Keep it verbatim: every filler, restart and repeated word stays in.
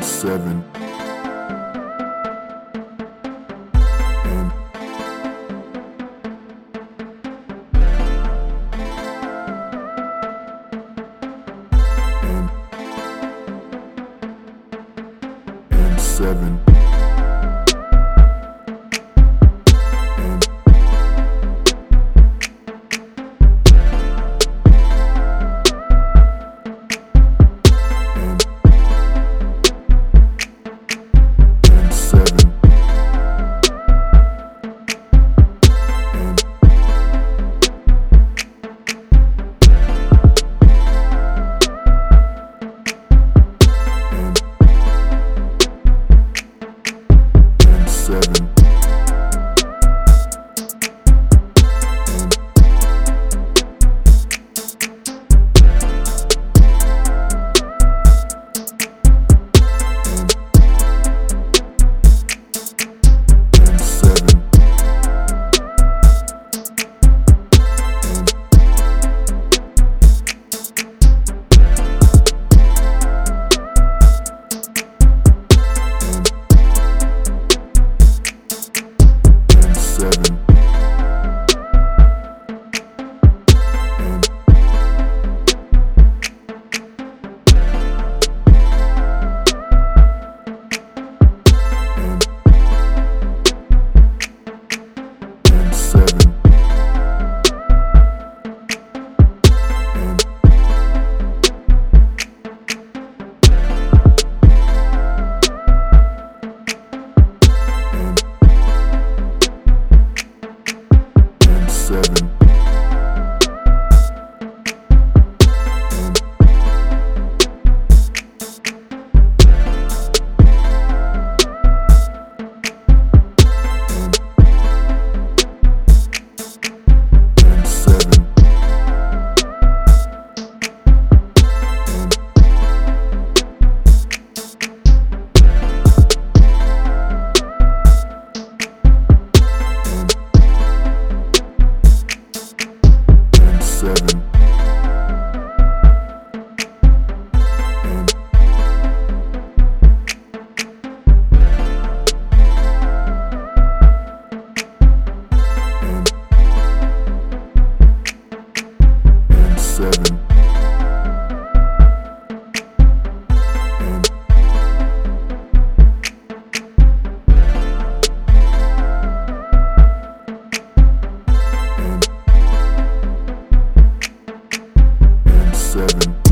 seven, and and and seven, and and and seven, and and and seven, and and and seven, and and and seven, and and and seven, and and and seven, and and and seven, and and and seven, and and and seven, and and and seven.